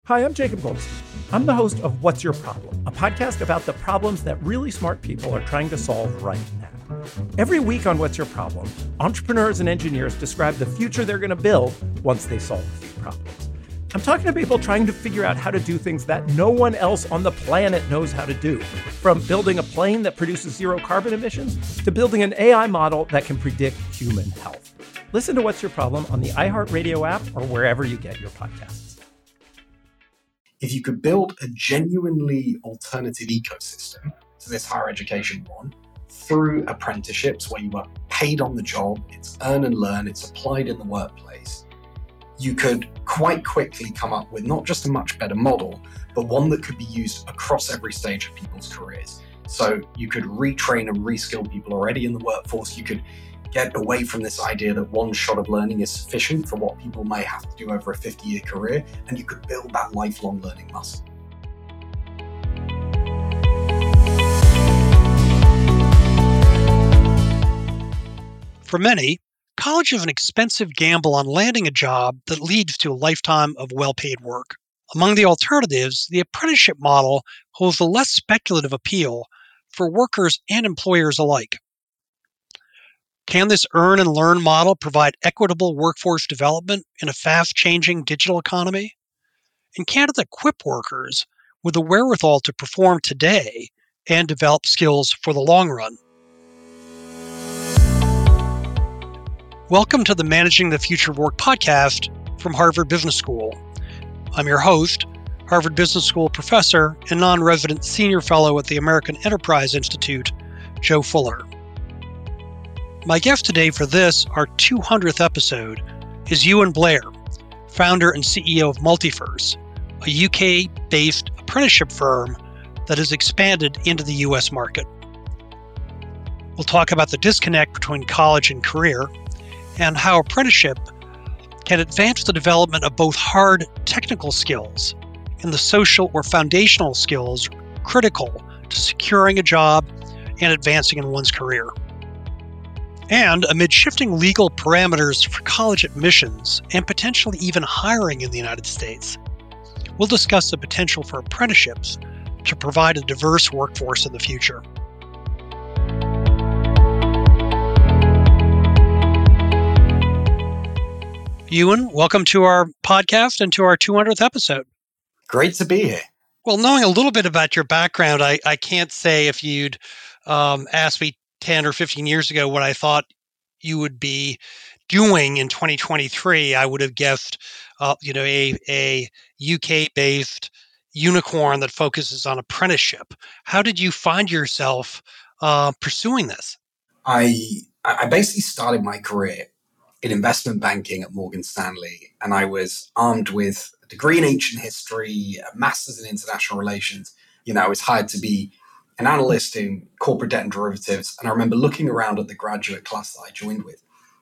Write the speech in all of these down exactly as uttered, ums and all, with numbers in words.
Hi, I'm Jacob Goldstein. I'm the host of What's Your Problem, a podcast about the problems that really smart people are trying to solve right now. Every week on What's Your Problem, entrepreneurs and engineers describe the future they're going to build once they solve a few problems. I'm talking to people trying to figure out how to do things that no one else on the planet knows how to do, from building a plane that produces zero carbon emissions to building an A I model that can predict human health. Listen to What's Your Problem on the iHeartRadio app or wherever you get your podcasts. If you could build a genuinely alternative ecosystem to this higher education one through apprenticeships where you are paid on the job, it's earn and learn, it's applied in the workplace, you could quite quickly come up with not just a much better model, but one that could be used across every stage of people's careers. So you could retrain and reskill people already in the workforce. You could get away from this idea that one shot of learning is sufficient for what people may have to do over a fifty-year career, and you could build that lifelong learning muscle. For many, college is an expensive gamble on landing a job that leads to a lifetime of well-paid work. Among the alternatives, the apprenticeship model holds a less speculative appeal for workers and employers alike. Can this earn and learn model provide equitable workforce development in a fast-changing digital economy? And can it equip workers with the wherewithal to perform today and develop skills for the long run? Welcome to the Managing the Future of Work podcast from Harvard Business School. I'm your host, Harvard Business School professor and non-resident senior fellow at the American Enterprise Institute, Joe Fuller. My guest today for this, our two hundredth episode, is Ewan Blair, founder and C E O of Multiverse, a U K-based apprenticeship firm that has expanded into the U S market. We'll talk about the disconnect between college and career and how apprenticeship can advance the development of both hard technical skills and the social or foundational skills critical to securing a job and advancing in one's career. And amid shifting legal parameters for college admissions and potentially even hiring in the United States, we'll discuss the potential for apprenticeships to provide a diverse workforce in the future. Ewan, welcome to our podcast and to our two hundredth episode. Great to be here. Well, knowing a little bit about your background, I, I can't say if you'd um, asked me ten or fifteen years ago what I thought you would be doing in twenty twenty-three, I would have guessed, uh, you know, a, a U K-based unicorn that focuses on apprenticeship. How did you find yourself uh, pursuing this? I I basically started my career in investment banking at Morgan Stanley, and I was armed with a degree in ancient history, a master's in international relations. You know, I was hired to be an analyst in corporate debt and derivatives. And I remember looking around at the graduate class that I joined with,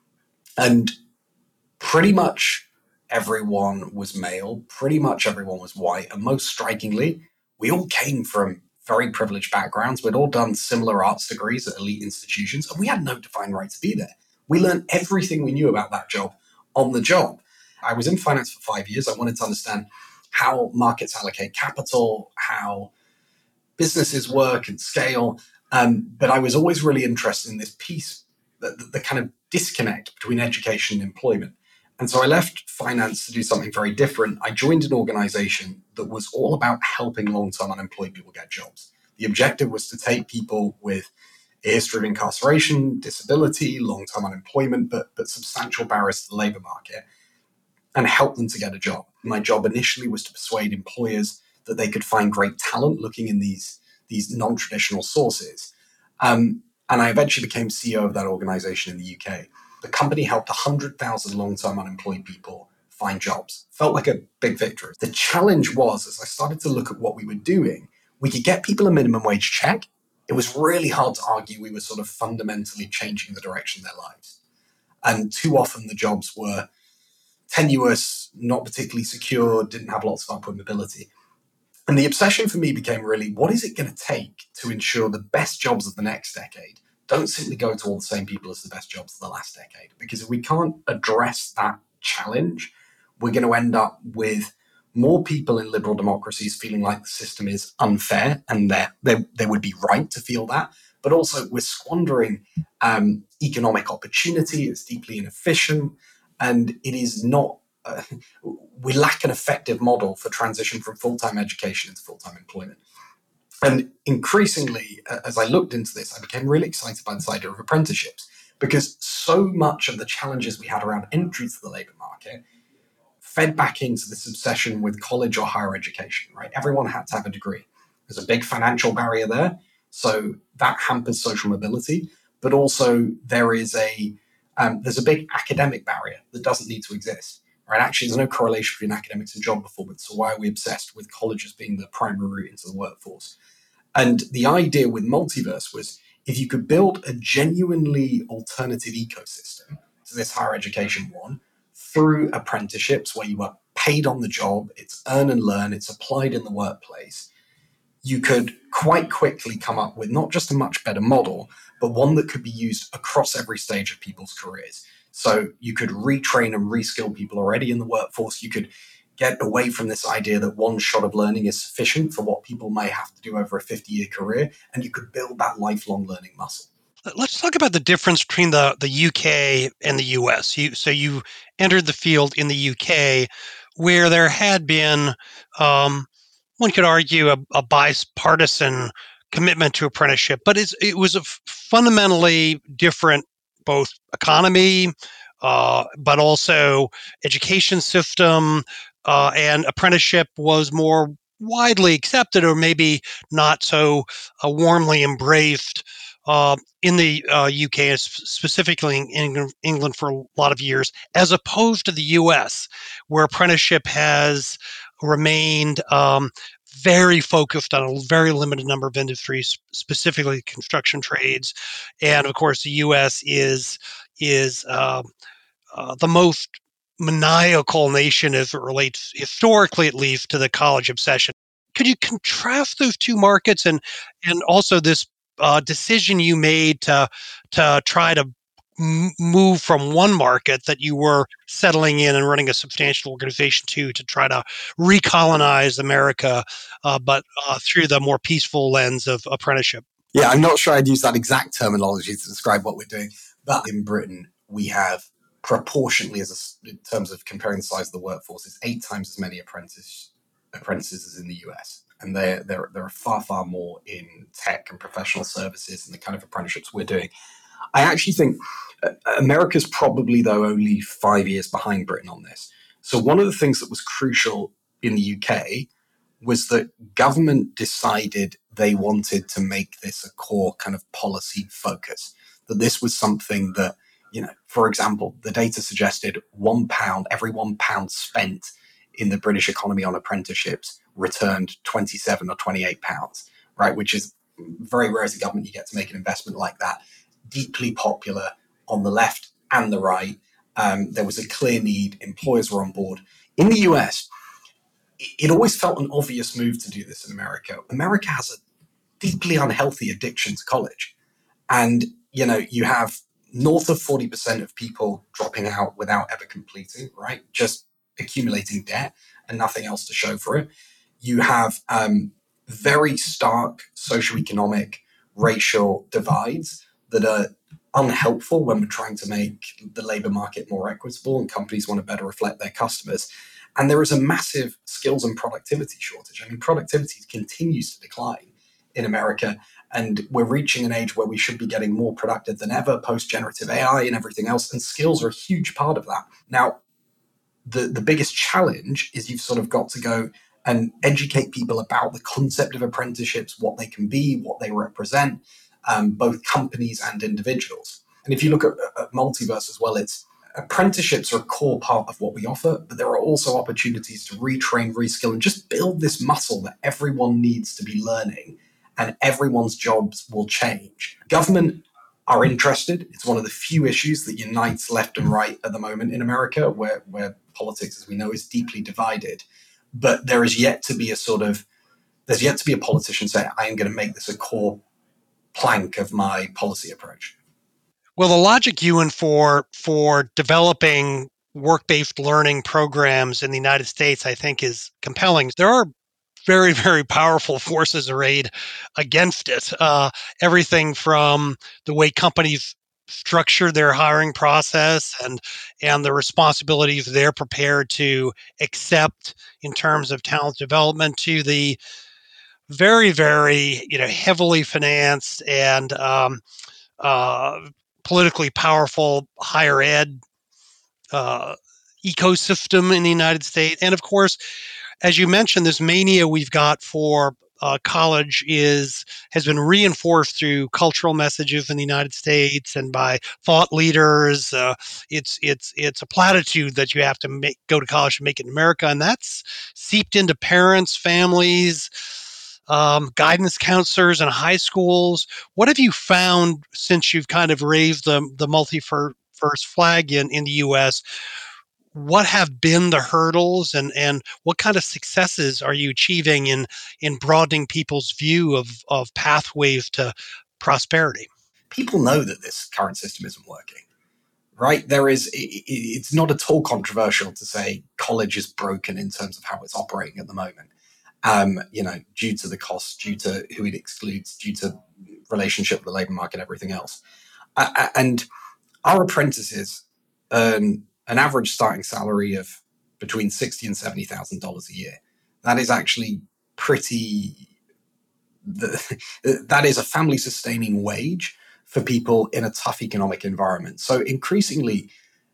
and pretty much everyone was male, pretty much everyone was white, and most strikingly, we all came from very privileged backgrounds. We'd all done similar arts degrees at elite institutions, and we had no defined right to be there. We learned everything we knew about that job on the job. I was in finance for five years. I wanted to understand how markets allocate capital, how businesses work and scale. Um, but I was always really interested in this piece, the, the, the kind of disconnect between education and employment. And so I left finance to do something very different. I joined an organization that was all about helping long-term unemployed people get jobs. The objective was to take people with a history of incarceration, disability, long-term unemployment, but, but substantial barriers to the labor market, and help them to get a job. My job initially was to persuade employers that they could find great talent looking in these, these non-traditional sources. Um, and I eventually became C E O of that organization in the U K. The company helped one hundred thousand long-term unemployed people find jobs. Felt like a big victory. The challenge was, as I started to look at what we were doing, we could get people a minimum wage check. It was really hard to argue we were sort of fundamentally changing the direction of their lives. And too often the jobs were tenuous, not particularly secure, didn't have lots of upward mobility. And the obsession for me became really, what is it going to take to ensure the best jobs of the next decade don't simply go to all the same people as the best jobs of the last decade? Because if we can't address that challenge, we're going to end up with more people in liberal democracies feeling like the system is unfair, and they they would be right to feel that. But also we're squandering um, economic opportunity. It's deeply inefficient, and it is not, uh, we lack an effective model for transition from full-time education into full-time employment. And increasingly, uh, as I looked into this, I became really excited by this idea of apprenticeships, because so much of the challenges we had around entry to the labor market fed back into this obsession with college or higher education, right? Everyone had to have a degree. There's a big financial barrier there, so that hampers social mobility. But also there is a um, there's a big academic barrier that doesn't need to exist, right? Actually, there's no correlation between academics and job performance. So why are we obsessed with colleges being the primary route into the workforce? And the idea with Multiverse was, if you could build a genuinely alternative ecosystem to this higher education one through apprenticeships where you are paid on the job, it's earn and learn, it's applied in the workplace, you could quite quickly come up with not just a much better model, but one that could be used across every stage of people's careers. So you could retrain and reskill people already in the workforce. You could get away from this idea that one shot of learning is sufficient for what people may have to do over a fifty-year career, and you could build that lifelong learning muscle. Let's talk about the difference between the, the U K and the U S. You, so you entered the field in the U K, where there had been, um, one could argue, a, a bipartisan commitment to apprenticeship, but it's, it was a f- fundamentally different, both economy, uh, but also education system, uh, and apprenticeship was more widely accepted, or maybe not so uh, warmly embraced uh, in the uh, U K, and specifically in England, England for a lot of years, as opposed to the U S, where apprenticeship has remained um, very focused on a very limited number of industries, specifically construction trades. And of course, the U S is is uh, uh, the most maniacal nation as it relates, historically at least, to the college obsession. Could you contrast those two markets, and and also this uh, decision you made to to try to m- move from one market that you were settling in and running a substantial organization to to try to recolonize America, uh, but uh, through the more peaceful lens of apprenticeship? Yeah, I'm not sure I'd use that exact terminology to describe what we're doing, but in Britain we have proportionately, as a, in terms of comparing the size of the workforce, it's eight times as many apprentice apprentices as in the U S, and there there there are far far more in tech and professional services and the kind of apprenticeships we're doing. I actually think uh, America's probably, though, only five years behind Britain on this. So one of the things that was crucial in the U K was that government decided they wanted to make this a core kind of policy focus, that this was something that, you know, for example, the data suggested one pound, every one pound spent in the British economy on apprenticeships returned twenty-seven or twenty-eight pounds, right? Which is very rare as a government you get to make an investment like that. Deeply popular on the left and the right. Um, there was a clear need. Employers were on board. In the U S, it always felt an obvious move to do this in America. America has a deeply unhealthy addiction to college. And, you know, you have north of forty percent of people dropping out without ever completing, right? Just accumulating debt and nothing else to show for it. You have um, very stark socioeconomic, racial divides that are unhelpful when we're trying to make the labor market more equitable and companies want to better reflect their customers. And there is a massive skills and productivity shortage. I mean, productivity continues to decline in America, and we're reaching an age where we should be getting more productive than ever post-generative A I and everything else, and skills are a huge part of that. Now, the, the biggest challenge is you've sort of got to go and educate people about the concept of apprenticeships, what they can be, what they represent, um, both companies and individuals. And if you look at, at Multiverse as well, it's apprenticeships are a core part of what we offer, but there are also opportunities to retrain, reskill, and just build this muscle that everyone needs to be learning, and everyone's jobs will change. Government are interested. It's one of the few issues that unites left and right at the moment in America, where, where politics, as we know, is deeply divided. But there is yet to be a sort of, there's yet to be a politician saying, I am going to make this a core plank of my policy approach. Well, the logic, Ewan, for for developing work-based learning programs in the United States, I think, is compelling. There are very, very powerful forces arrayed against it. Uh, everything from the way companies structure their hiring process and and the responsibilities they're prepared to accept in terms of talent development to the very, very, you know, heavily financed and um, uh, politically powerful higher ed uh, ecosystem in the United States. And of course, as you mentioned, this mania we've got for uh, college is has been reinforced through cultural messages in the United States and by thought leaders. Uh, it's it's it's a platitude that you have to make, go to college to make it in America, and that's seeped into parents, families, um, guidance counselors, and high schools. What have you found since you've kind of raised the the multi-first flag in in the U S? What have been the hurdles and, and what kind of successes are you achieving in, in broadening people's view of, of pathways to prosperity? People know that this current system isn't working, right? There is, it, it's not at all controversial to say college is broken in terms of how it's operating at the moment. Um, you know, due to the costs, due to who it excludes, due to relationship with the labor market, everything else. Uh, and our apprentices earn an average starting salary of between sixty and seventy thousand dollars a year. That is actually pretty. The, that is a family sustaining wage for people in a tough economic environment. So increasingly,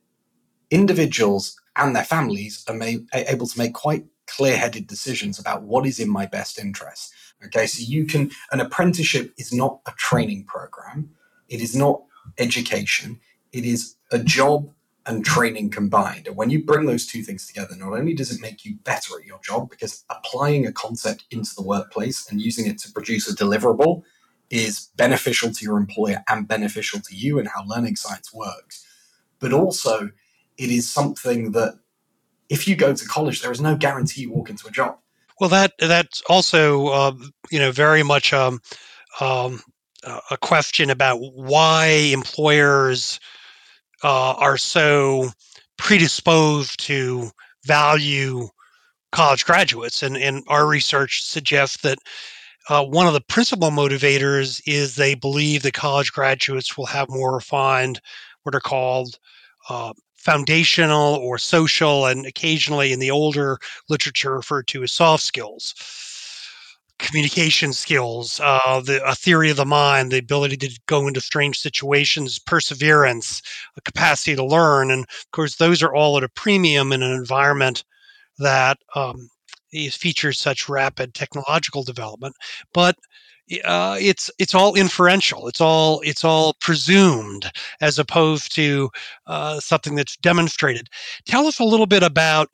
individuals and their families are made, able to make quite clear-headed decisions about what is in my best interest. Okay, so you can. An apprenticeship is not a training program. It is not education. It is a job and training combined. And when you bring those two things together, not only does it make you better at your job, because applying a concept into the workplace and using it to produce a deliverable is beneficial to your employer and beneficial to you and how learning science works. But also, it is something that if you go to college, there is no guarantee you walk into a job. Well, that that's also, uh, you know, very much um, um, a question about why employers Uh, are so predisposed to value college graduates. And, and our research suggests that uh, one of the principal motivators is they believe that college graduates will have more refined, what are called uh, foundational or social, and occasionally in the older literature referred to as soft skills. Communication skills, uh, the a theory of the mind, the ability to go into strange situations, perseverance, a capacity to learn, and of course, those are all at a premium in an environment that um, features such rapid technological development. But uh, it's it's all inferential. It's all it's all presumed as opposed to uh, something that's demonstrated. Tell us a little bit about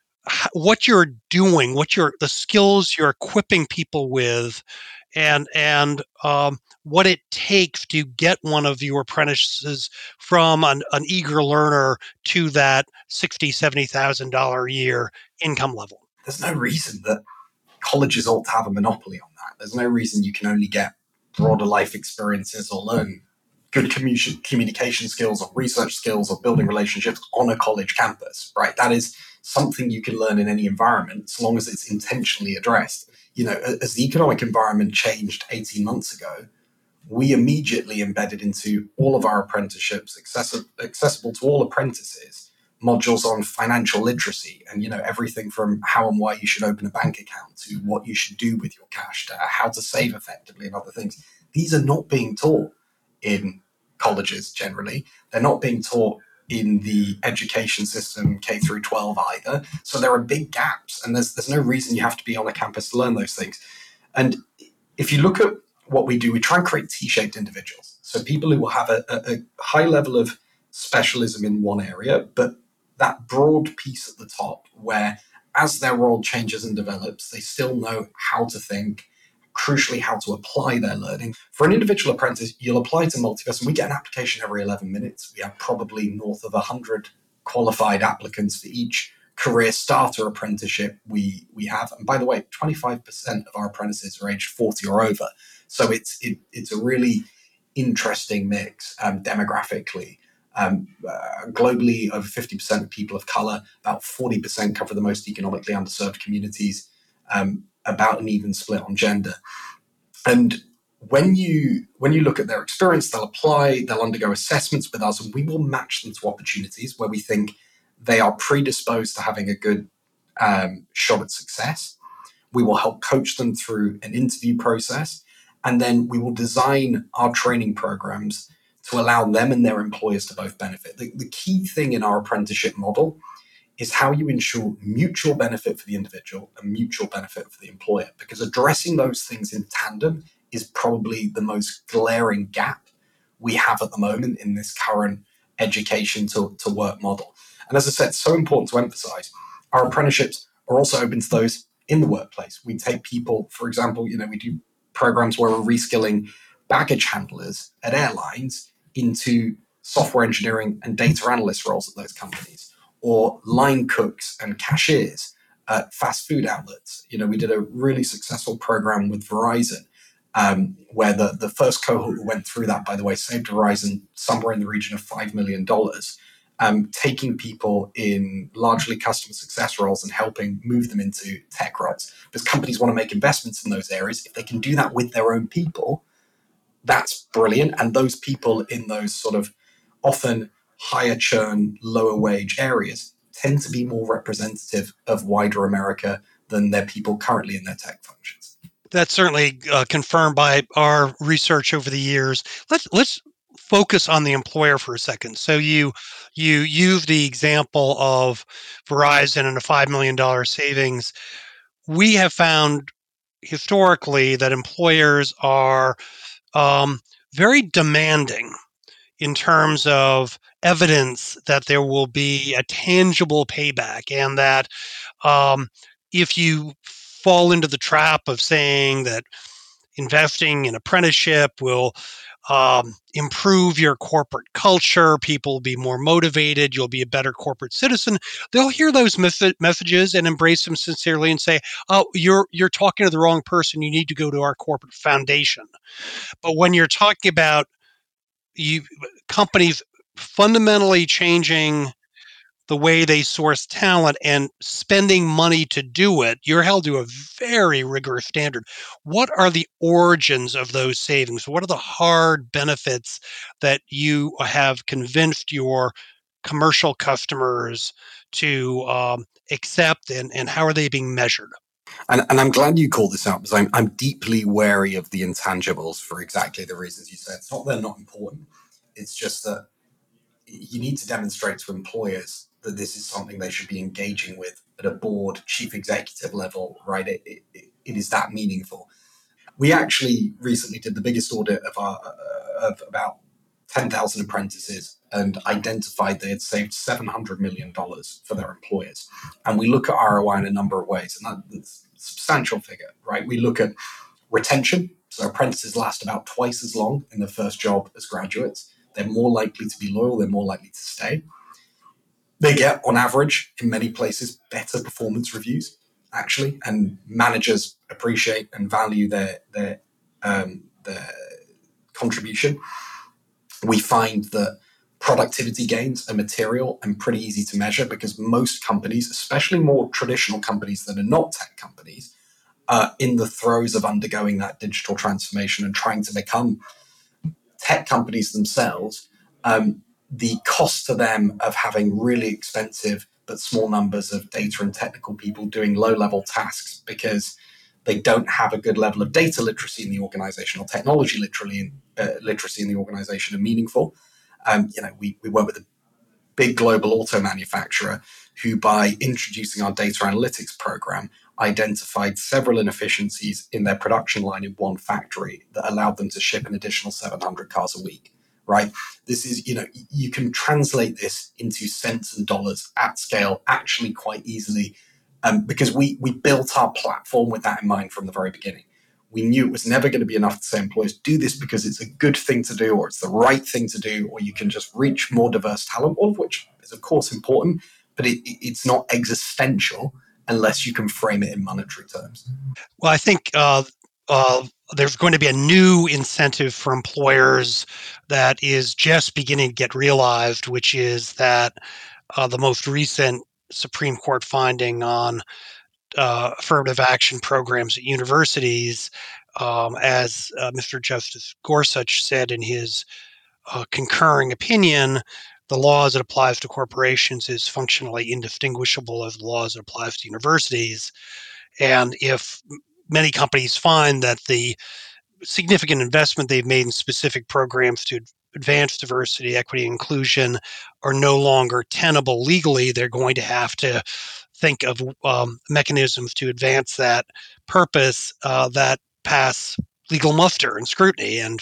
what you're doing, what you're the skills you're equipping people with, and and um, what it takes to get one of your apprentices from an, an eager learner to that sixty, seventy thousand dollar a year income level. There's no reason that colleges ought to have a monopoly on that. There's no reason you can only get broader life experiences or learn good commu- communication skills or research skills or building relationships on a college campus, right? That is something you can learn in any environment, so long as it's intentionally addressed. You know, as the economic environment changed eighteen months ago, we immediately embedded into all of our apprenticeships, accessible, accessible to all apprentices, modules on financial literacy and, you know, everything from how and why you should open a bank account to what you should do with your cash to how to save effectively and other things. These are not being taught in colleges generally. They're not being taught in the education system K through twelve either. So there are big gaps, and there's there's no reason you have to be on a campus to learn those things. And if you look at what we do, we try and create T-shaped individuals. So people who will have a, a, a high level of specialism in one area, but that broad piece at the top where as their role changes and develops, they still know how to think, crucially how to apply their learning. For an individual apprentice, you'll apply to Multiverse, and we get an application every eleven minutes. We have probably north of one hundred qualified applicants for each career starter apprenticeship we we have. And by the way, twenty-five percent of our apprentices are aged forty or over. So it's it, it's a really interesting mix um, demographically Um, uh, globally, over fifty percent of people of color, about forty percent cover the most economically underserved communities, um, about an even split on gender. And when you when you look at their experience, they'll apply, they'll undergo assessments with us, and we will match them to opportunities where we think they are predisposed to having a good um, shot at success. We will help coach them through an interview process, and then we will design our training programs to allow them and their employers to both benefit. The, the key thing in our apprenticeship model is how you ensure mutual benefit for the individual and mutual benefit for the employer, because addressing those things in tandem is probably the most glaring gap we have at the moment in this current education to, to work model. And as I said, it's so important to emphasize, our apprenticeships are also open to those in the workplace. We take people, for example, you know, we do programs where we're reskilling baggage handlers at airlines into software engineering and data analyst roles at those companies, or line cooks and cashiers at fast food outlets. You know, we did a really successful program with Verizon, um, where the, the first cohort who went through that, by the way, saved Verizon somewhere in the region of five million dollars, um, taking people in largely customer success roles and helping move them into tech roles. Because companies want to make investments in those areas. If they can do that with their own people, that's brilliant. And those people in those sort of often higher churn, lower wage areas tend to be more representative of wider America than their people currently in their tech functions. That's certainly uh, confirmed by our research over the years. Let's let's focus on the employer for a second. So you you use the example of Verizon and a five million dollars savings. We have found historically that employers are um, very demanding in terms of evidence that there will be a tangible payback, and that um, if you fall into the trap of saying that investing in apprenticeship will um, improve your corporate culture, people will be more motivated, you'll be a better corporate citizen, they'll hear those mes- messages and embrace them sincerely and say, oh, you're you're talking to the wrong person, you need to go to our corporate foundation. But when you're talking about you companies fundamentally changing the way they source talent and spending money to do it, you're held to a very rigorous standard. What are the origins of those savings? What are the hard benefits that you have convinced your commercial customers to um, accept, and, and how are they being measured? And, and I'm glad you called this out, because I'm, I'm deeply wary of the intangibles for exactly the reasons you said. It's not that they're not important. It's just that you need to demonstrate to employers that this is something they should be engaging with at a board, chief executive level, right? It, it, it is that meaningful. We actually recently did the biggest audit of our uh, of about ten thousand apprentices and identified they had saved seven hundred million dollars for their employers. And we look at R O I in a number of ways, and that's a substantial figure, right? We look at retention. So apprentices last about twice as long in their first job as graduates. They're more likely to be loyal. They're more likely to stay. They get, on average, in many places, better performance reviews, actually, and managers appreciate and value their their um, their contribution. We find that productivity gains are material and pretty easy to measure, because most companies, especially more traditional companies that are not tech companies, are in the throes of undergoing that digital transformation and trying to become tech companies themselves. Um, the cost to them of having really expensive but small numbers of data and technical people doing low-level tasks because they don't have a good level of data literacy in the organization, or technology literally uh, literacy in the organization, are meaningful. Um, you know, we, we work with a big global auto manufacturer who, by introducing our data analytics program, identified several inefficiencies in their production line in one factory that allowed them to ship an additional seven hundred cars a week, right? This is, you know, you can translate this into cents and dollars at scale actually quite easily, um, because we we built our platform with that in mind from the very beginning. We knew it was never going to be enough to say employers do this because it's a good thing to do, or it's the right thing to do, or you can just reach more diverse talent, all of which is, of course, important, but it, it's not existential unless you can frame it in monetary terms. Well, I think uh, uh, there's going to be a new incentive for employers that is just beginning to get realized, which is that uh, the most recent Supreme Court finding on uh, affirmative action programs at universities, um, as uh, Mister Justice Gorsuch said in his uh, concurring opinion, the law as it applies to corporations is functionally indistinguishable as the law as it applies to universities. And if many companies find that the significant investment they've made in specific programs to advance diversity, equity, and inclusion are no longer tenable legally, they're going to have to think of um, mechanisms to advance that purpose uh, that pass legal muster and scrutiny. And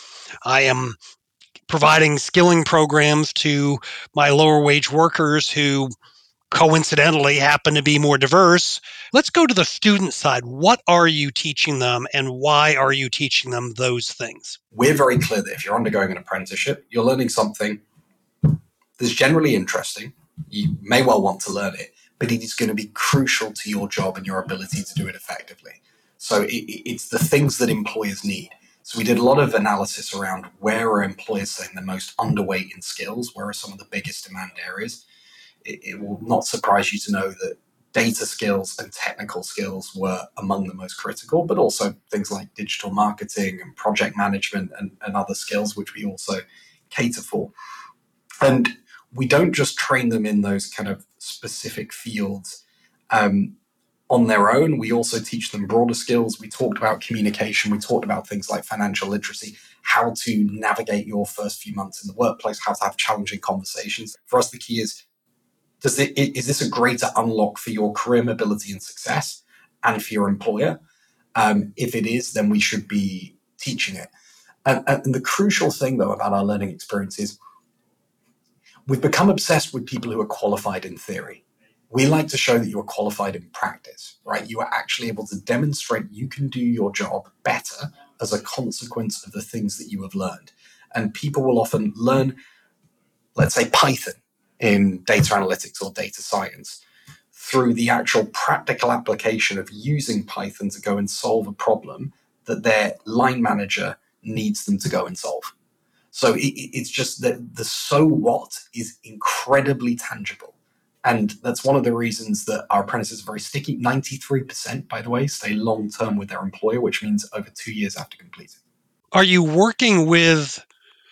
I am providing skilling programs to my lower wage workers who coincidentally happen to be more diverse. Let's go to the student side. What are you teaching them and why are you teaching them those things? We're very clear that if you're undergoing an apprenticeship, you're learning something that's generally interesting. You may well want to learn it, but it is going to be crucial to your job and your ability to do it effectively. So it, it's the things that employers need. So we did a lot of analysis around where are employers saying they're most underweight in skills, where are some of the biggest demand areas. It, it will not surprise you to know that data skills and technical skills were among the most critical, but also things like digital marketing and project management and, and other skills, which we also cater for. And we don't just train them in those kind of specific fields um, on their own. We also teach them broader skills. We talked about communication. We talked about things like financial literacy, how to navigate your first few months in the workplace, how to have challenging conversations. For us, the key is, does it, is this a greater unlock for your career mobility and success and for your employer? Um, if it is, then we should be teaching it. And, and the crucial thing, though, about our learning experience is we've become obsessed with people who are qualified in theory. We like to show that you are qualified in practice, right? You are actually able to demonstrate you can do your job better as a consequence of the things that you have learned. And people will often learn, let's say, Python in data analytics or data science through the actual practical application of using Python to go and solve a problem that their line manager needs them to go and solve. So it, it's just that the so what is incredibly tangible. And that's one of the reasons that our apprentices are very sticky. ninety-three percent, by the way, stay long-term with their employer, which means over two years after completing. Are you working with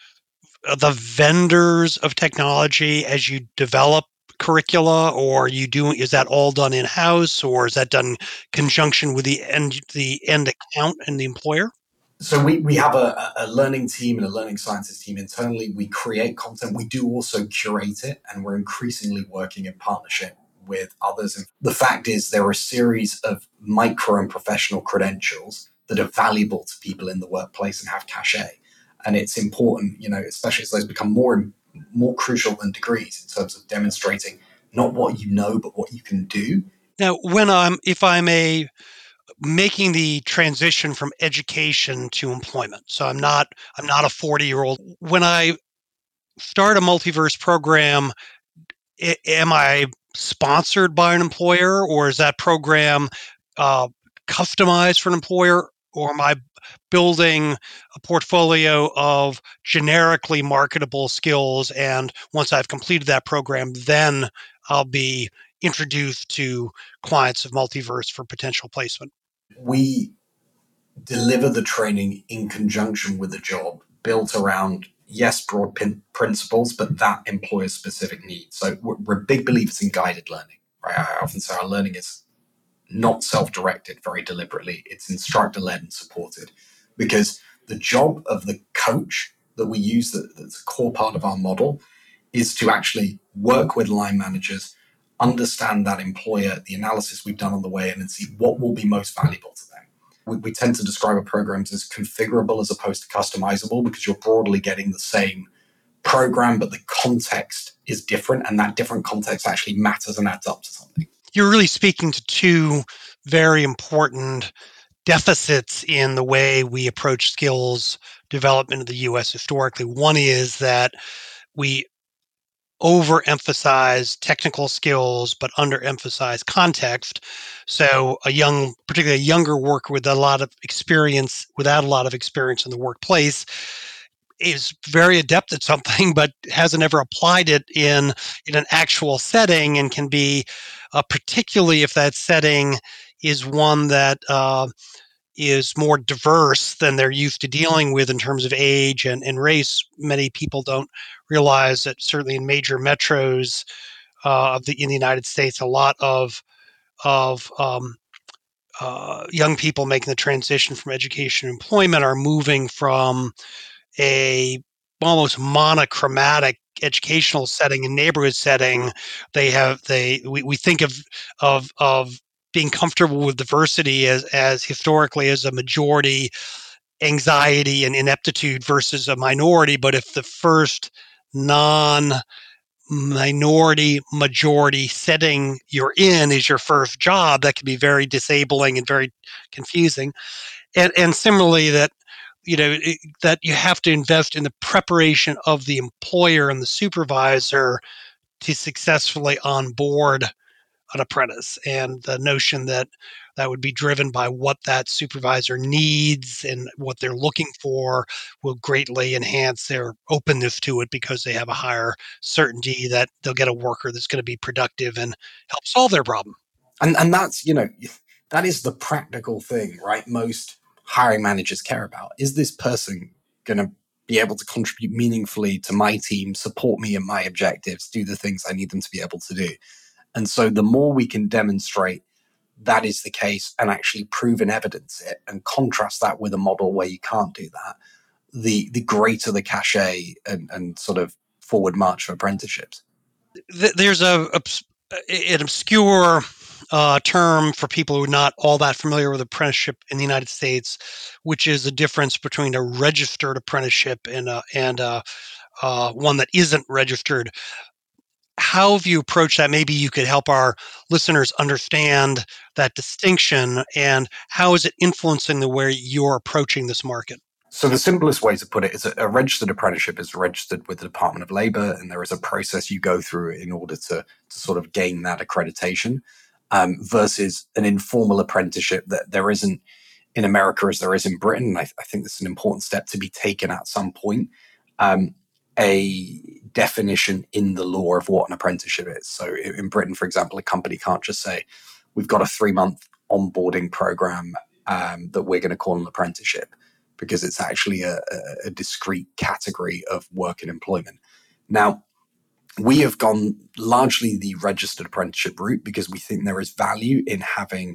the vendors of technology as you develop curricula, or are you doing, is that all done in-house, or is that done in conjunction with the end, the end account and the employer? So we, we have a, a learning team and a learning sciences team internally. We create content. We do also curate it, and we're increasingly working in partnership with others. And the fact is there are a series of micro and professional credentials that are valuable to people in the workplace and have cachet. And it's important, you know, especially as those become more more crucial than degrees in terms of demonstrating not what you know, but what you can do. Now, when I'm, if I'm a making the transition from education to employment. So I'm not I'm not a forty-year-old. When I start a multiverse program, I, am I sponsored by an employer, or is that program uh, customized for an employer, or am I building a portfolio of generically marketable skills, and once I've completed that program, then I'll be introduced to clients of Multiverse for potential placement? We deliver the training in conjunction with the job, built around, yes, broad pin- principles, but that employer specific needs. So we're, we're big believers in guided learning, right? I often say our learning is not self-directed very deliberately. It's instructor-led and supported, because the job of the coach that we use, that, that's a core part of our model, is to actually work with line managers, understand that employer, the analysis we've done on the way in, and see what will be most valuable to them. We, we tend to describe our programs as configurable as opposed to customizable, because you're broadly getting the same program, but the context is different, and that different context actually matters and adds up to something. You're really speaking to two very important deficits in the way we approach skills development in the U S historically. One is that we overemphasize technical skills but underemphasize context. So a young, particularly a younger worker with a lot of experience, without a lot of experience in the workplace, is very adept at something but hasn't ever applied it in in an actual setting, and can be, uh, particularly if that setting is one that uh, is more diverse than they're used to dealing with in terms of age and, and race. Many people don't realize that certainly in major metros uh, of the in the United States, a lot of of um, uh, young people making the transition from education to employment are moving from a almost monochromatic educational setting and neighborhood setting. They have they we, we think of of of being comfortable with diversity as as historically as a majority anxiety and ineptitude versus a minority. But if the first non minority majority setting you're in is your first job, that can be very disabling and very confusing. And and similarly, that you know it, that you have to invest in the preparation of the employer and the supervisor to successfully onboard an apprentice, and the notion that that would be driven by what that supervisor needs and what they're looking for will greatly enhance their openness to it, because they have a higher certainty that they'll get a worker that's going to be productive and help solve their problem. And and that's, you know, that is the practical thing, right? Most hiring managers care about. Is this person going to be able to contribute meaningfully to my team, support me in my objectives, do the things I need them to be able to do? And so the more we can demonstrate that is the case and actually prove and evidence it, and contrast that with a model where you can't do that, the the greater the cachet and, and sort of forward march of apprenticeships. There's a, a an obscure uh, term for people who are not all that familiar with apprenticeship in the United States, which is the difference between a registered apprenticeship and a, and a, uh, one that isn't registered. How have you approached that? Maybe you could help our listeners understand that distinction, and how is it influencing the way you're approaching this market? So the simplest way to put it is a registered apprenticeship is registered with the Department of Labor, and there is a process you go through in order to, to sort of gain that accreditation, um, versus an informal apprenticeship that there isn't in America as there is in Britain. And I, I think this is an important step to be taken at some point. Um, a definition in the law of what an apprenticeship is. So in Britain, for example, a company can't just say, we've got a three-month onboarding program um, that we're going to call an apprenticeship, because it's actually a, a discrete category of work and employment. Now, we have gone largely the registered apprenticeship route because we think there is value in having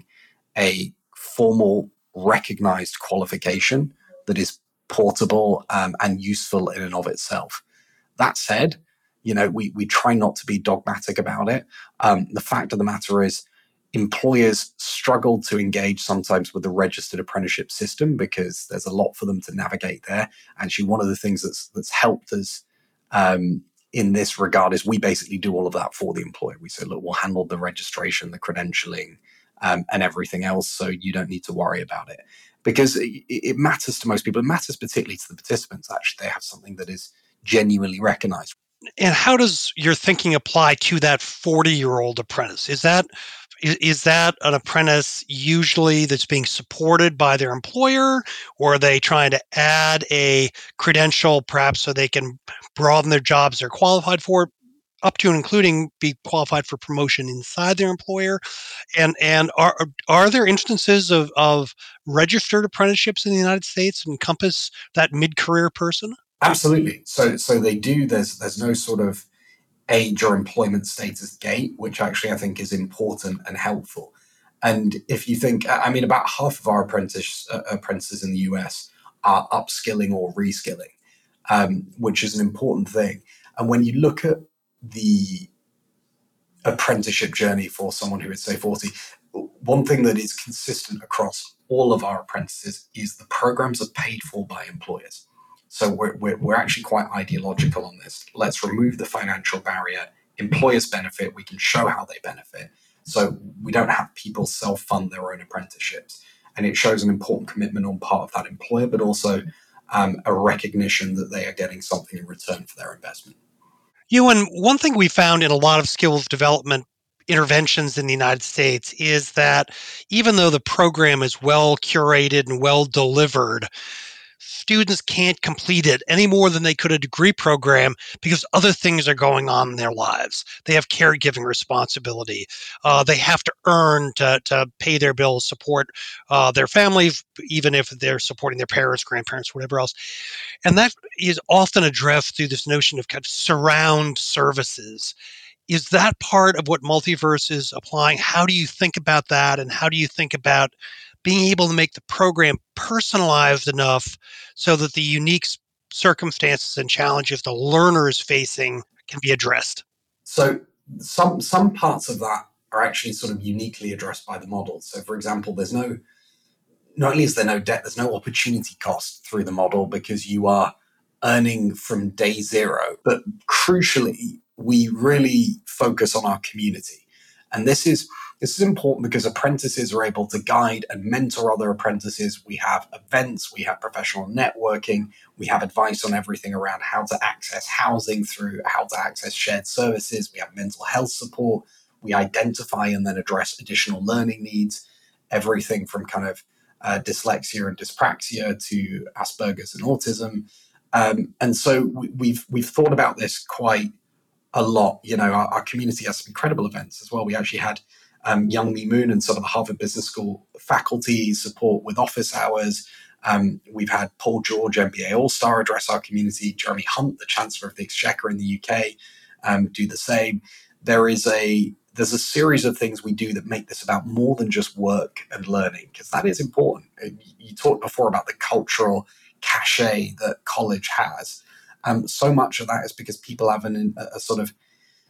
a formal, recognized qualification that is portable um, and useful in and of itself. That said, you know, we we try not to be dogmatic about it. Um, the fact of the matter is, employers struggle to engage sometimes with the registered apprenticeship system because there's a lot for them to navigate there. Actually, one of the things that's that's helped us um, in this regard is we basically do all of that for the employer. We say, look, we'll handle the registration, the credentialing, um, and everything else, so you don't need to worry about it. Because it, it matters to most people. It matters particularly to the participants. Actually, they have something that is genuinely recognized. And how does your thinking apply to that forty-year-old apprentice? Is that is that an apprentice usually that's being supported by their employer, or are they trying to add a credential perhaps so they can broaden their jobs they're qualified for, up to and including be qualified for promotion inside their employer? And and are are there instances of, of registered apprenticeships in the United States that encompass that mid-career person? Absolutely. So so they do. There's there's no sort of age or employment status gate, which actually I think is important and helpful. And if you think, I mean, about half of our apprentice uh, apprentices in the U S are upskilling or reskilling, um, which is an important thing. And when you look at the apprenticeship journey for someone who is, say, forty, one thing that is consistent across all of our apprentices is the programs are paid for by employers. So we're, we're, we're actually quite ideological on this. Let's remove the financial barrier. Employers benefit. We can show how they benefit. So we don't have people self-fund their own apprenticeships. And it shows an important commitment on part of that employer, but also um, a recognition that they are getting something in return for their investment. Ewan, one thing we found in a lot of skills development interventions in the United States is that even though the program is well curated and well delivered, students can't complete it any more than they could a degree program because other things are going on in their lives. They have caregiving responsibility. Uh, they have to earn to, to pay their bills, support uh, their families, even if they're supporting their parents, grandparents, whatever else. And that is often addressed through this notion of kind of surround services. Is that part of what Multiverse is applying? How do you think about that? And how do you think about being able to make the program personalized enough so that the unique circumstances and challenges the learner is facing can be addressed? So some some parts of that are actually sort of uniquely addressed by the model. So for example, there's no, not only is there no debt, there's no opportunity cost through the model because you are earning from day zero. But crucially, we really focus on our community. And this is this is important because apprentices are able to guide and mentor other apprentices. We have events, we have professional networking, we have advice on everything around how to access housing through how to access shared services. We have mental health support. We identify and then address additional learning needs, everything from kind of uh, dyslexia and dyspraxia to Asperger's and autism. Um, and so we, we've we've thought about this quite a lot. You know, our, our community has some incredible events as well. We actually had um, Young Mi Moon and some of the Harvard Business School faculty support with office hours. Um, we've had Paul George, M B A All-Star, address our community. Jeremy Hunt, the Chancellor of the Exchequer in the U K, um, do the same. There is a there's a series of things we do that make this about more than just work and learning, because that is important. You talked before about the cultural cachet that college has. Um, so much of that is because people have an, a, a sort of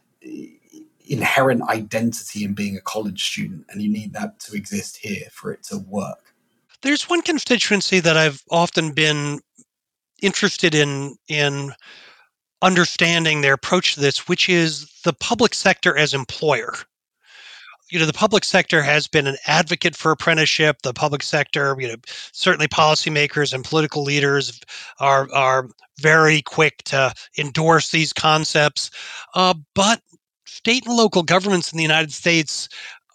inherent identity in being a college student, and you need that to exist here for it to work. There's one constituency that I've often been interested in in understanding their approach to this, which is the public sector as employer. You know, the public sector has been an advocate for apprenticeship. The public sector, you know, certainly policymakers and political leaders are are very quick to endorse these concepts. Uh, but state and local governments in the United States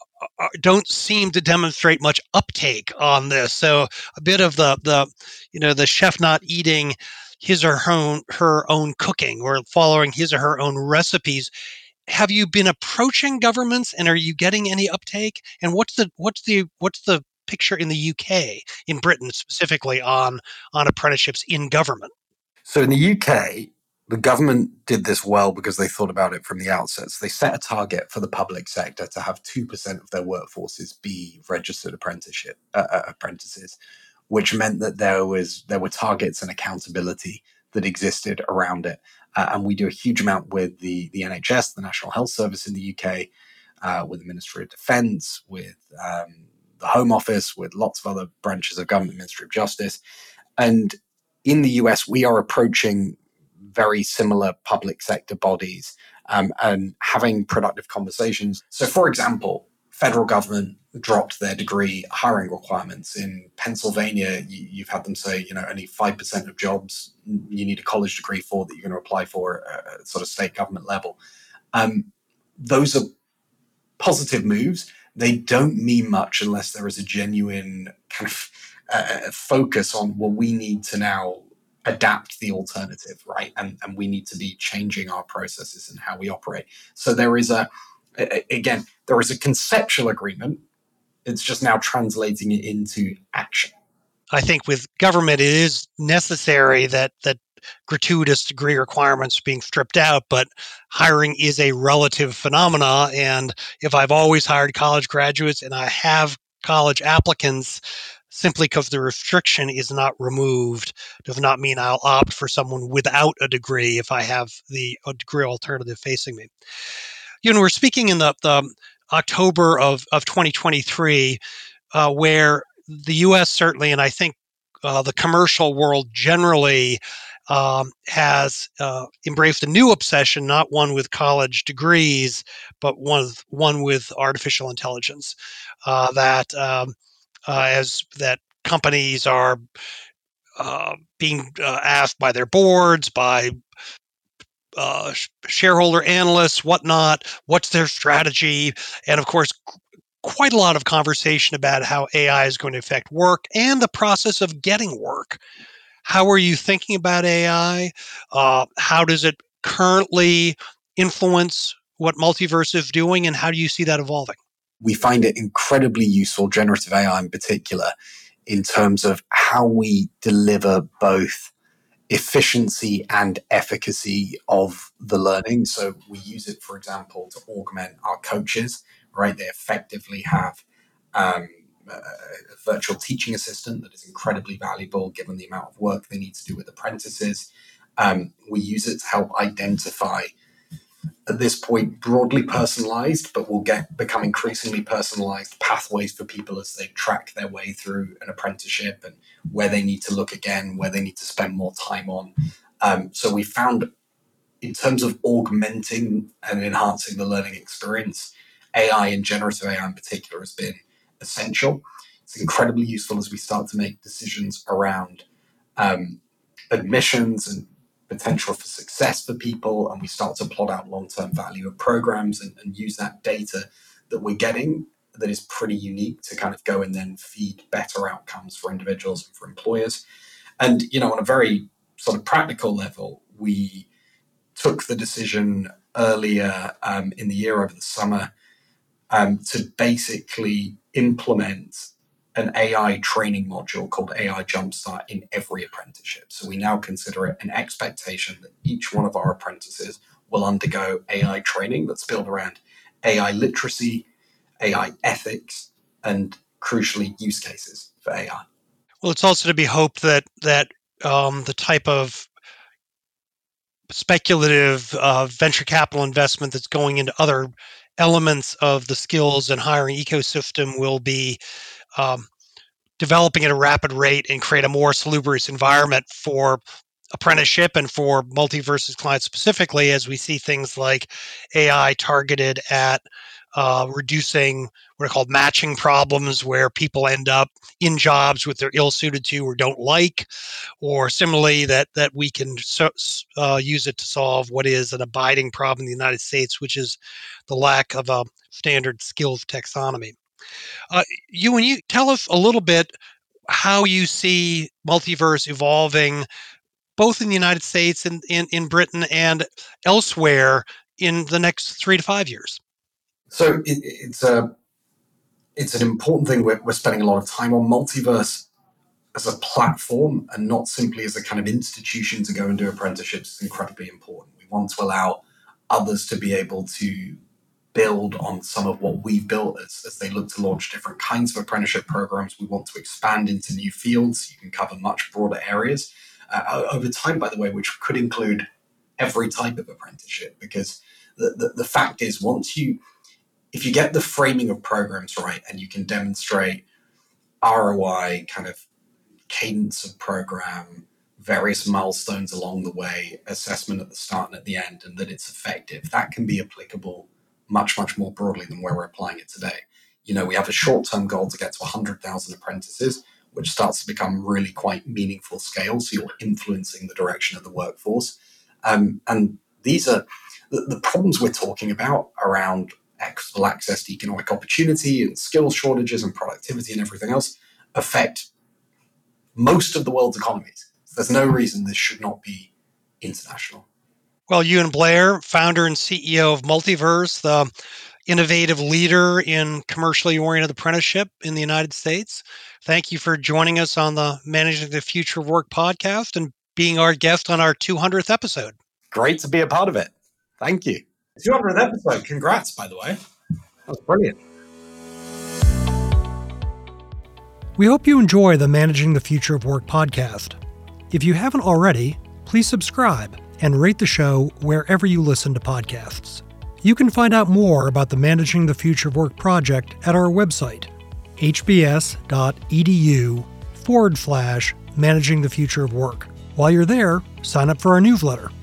don't seem to demonstrate much uptake on this. So a bit of the the you know the chef not eating his or her own, her own cooking or following his or her own recipes. Have you been approaching governments, and are you getting any uptake? And what's the what's the what's the picture in the U K, in Britain specifically, on on apprenticeships in government? So in the U K, the government did this well because they thought about it from the outset. So they set a target for the public sector to have two percent of their workforces be registered apprenticeship uh, uh, apprentices, which meant that there was there were targets and accountability that existed around it. Uh, and we do a huge amount with the, the N H S, the National Health Service in the U K, uh, with the Ministry of Defence, with um, the Home Office, with lots of other branches of government, Ministry of Justice. And in the U S, we are approaching very similar public sector bodies um, and having productive conversations. So, for example, federal government dropped their degree hiring requirements. In Pennsylvania, you, you've had them say, you know, only five percent of jobs you need a college degree for that you're going to apply for at sort of state government level. Um, those are positive moves. They don't mean much unless there is a genuine kind of uh, focus on, well, we need to now adapt the alternative, right? And, and we need to be changing our processes and how we operate. So there is a, again, there is a conceptual agreement. It's just now translating it into action. I think with government, it is necessary that that gratuitous degree requirements being stripped out, but hiring is a relative phenomena. And if I've always hired college graduates and I have college applicants, simply because the restriction is not removed does not mean I'll opt for someone without a degree if I have the a degree alternative facing me. You know, we're speaking in the, the October of, of twenty twenty-three, uh, where the U S certainly, and I think uh, the commercial world generally, um, has uh, embraced a new obsession, not one with college degrees, but one, one with artificial intelligence. Uh, that um, uh, as that companies are uh, being uh, asked by their boards, by uh, shareholder analysts, whatnot, what's their strategy, and of course, quite a lot of conversation about how A I is going to affect work and the process of getting work. How are you thinking about A I? Uh, how does it currently influence what Multiverse is doing, and how do you see that evolving? We find it incredibly useful, generative A I in particular, in terms of how we deliver both efficiency and efficacy of the learning. So we use it, for example, to augment our coaches, right? They effectively have um, a virtual teaching assistant that is incredibly valuable given the amount of work they need to do with apprentices. Um, we use it to help identify, at this point, broadly personalized, but will get become increasingly personalized pathways for people as they track their way through an apprenticeship and where they need to look again, where they need to spend more time on. Um, so we found, in terms of augmenting and enhancing the learning experience, A I and generative A I in particular has been essential. It's incredibly useful as we start to make decisions around um, admissions and potential for success for people, and we start to plot out long-term value of programs and, and use that data that we're getting that is pretty unique to kind of go and then feed better outcomes for individuals and for employers. And, you know, on a very sort of practical level, we took the decision earlier um, in the year over the summer um, to basically implement an A I training module called A I Jumpstart in every apprenticeship. So we now consider it an expectation that each one of our apprentices will undergo A I training that's built around A I literacy, A I ethics, and crucially, use cases for A I. Well, it's also to be hoped that that um, the type of speculative uh, venture capital investment that's going into other elements of the skills and hiring ecosystem will be um, developing at a rapid rate and create a more salubrious environment for apprenticeship and for Multiverse's clients specifically, as we see things like A I targeted at uh, reducing what are called matching problems, where people end up in jobs which they're ill-suited to or don't like, or similarly that that we can so, uh, use it to solve what is an abiding problem in the United States, which is the lack of a standard skills taxonomy. Uh, you and you tell us a little bit how you see Multiverse evolving, both in the United States and in, in Britain and elsewhere in the next three to five years. So it, it's a it's an important thing we're, we're spending a lot of time on. Multiverse as a platform and not simply as a kind of institution to go and do apprenticeships is incredibly important. We want to allow others to be able to build on some of what we've built as, as they look to launch different kinds of apprenticeship programs. We want to expand into new fields. You can cover much broader areas uh, over time, by the way, which could include every type of apprenticeship, because the, the, the fact is, once you, if you get the framing of programs right and you can demonstrate R O I, kind of cadence of program, various milestones along the way, assessment at the start and at the end, and that it's effective, that can be applicable much, much more broadly than where we're applying it today. You know, we have a short-term goal to get to one hundred thousand apprentices, which starts to become really quite meaningful scale. So you're influencing the direction of the workforce. Um, and these are the, the problems we're talking about around equitable access to economic opportunity and skills shortages and productivity and everything else affect most of the world's economies. So there's no reason this should not be international. Well, Ewan Blair, founder and C E O of Multiverse, the innovative leader in commercially oriented apprenticeship in the United States. Thank you for joining us on the Managing the Future of Work podcast and being our guest on our two hundredth episode. Great to be a part of it. Thank you. two hundredth episode. Congrats, by the way. That was brilliant. We hope you enjoy the Managing the Future of Work podcast. If you haven't already, please subscribe and rate the show wherever you listen to podcasts. You can find out more about the Managing the Future of Work project at our website, hbs.edu forward slash managing the future of work. While you're there, sign up for our newsletter.